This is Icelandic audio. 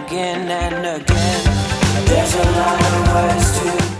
again and again. There's a lot of words to